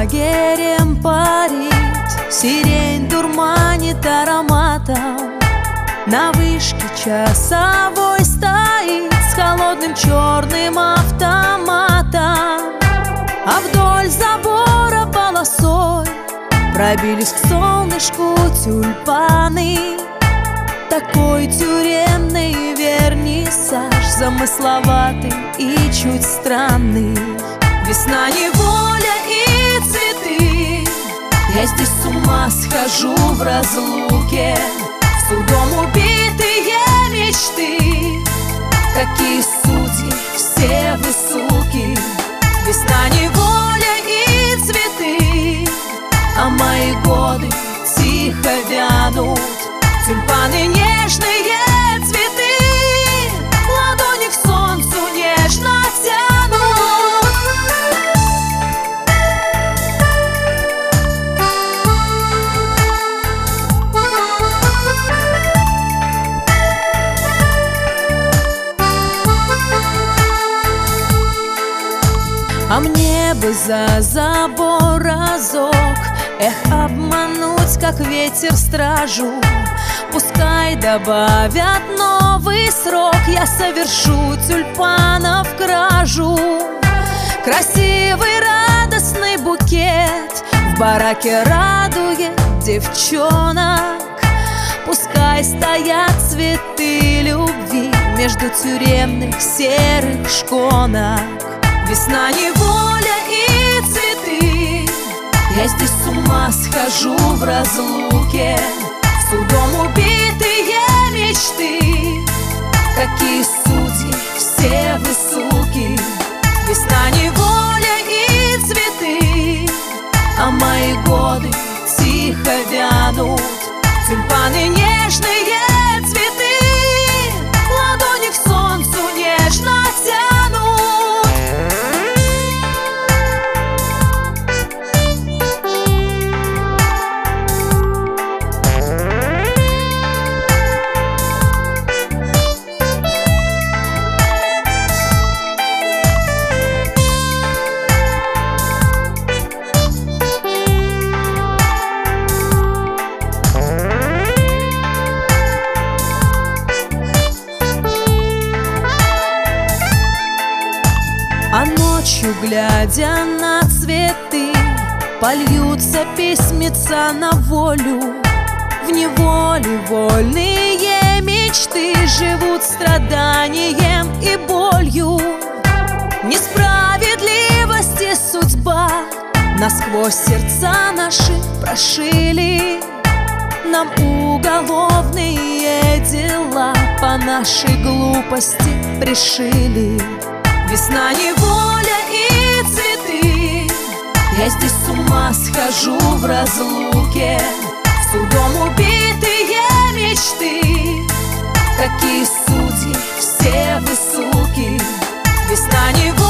лагерем парит, сирень дурманит ароматом. На вышке часовой стоит с холодным черным автоматом. А вдоль забора полосой пробились к солнышку тюльпаны. Такой тюремный вернисаж, замысловатый и чуть странный. Весна, неволя и цветы. Я здесь с ума схожу в разлуке. Судом убитые мечты. Какие судьи, все вы суки. Весна, неволя и цветы. А мои годы тихо вянут. Тюльпаны нежные цветы, ладони к солнцу нежно тянут. А мне бы за забор разок, обмануть, как ветер, стражу. Пускай добавят новый срок, я совершу тюльпанов кражу. Красивый радостный букет в бараке радует девчонок. Пускай стоят цветы любви между тюремных серых шконок. Весна, неволя и цветы. Я здесь с ума схожу в разлуке. Судом убитые мечты. Какие судьи, все вы суки. Весна, неволя и цветы. А мои годы тихо вянут. Тюльпаны нежные цветы, ладони к солнцу нежно тянут. А ночью, глядя на цветы, польются письмеца на волю. В неволе вольные мечты живут страданием и болью. Несправедливости судьба насквозь сердца наши прошили. Нам уголовные дела по нашей глупости пришили. Весна, неволя и цветы. Я здесь с ума схожу в разлуке. Судом убитые мечты. Какие судьи, все вы суки. Весна, неволя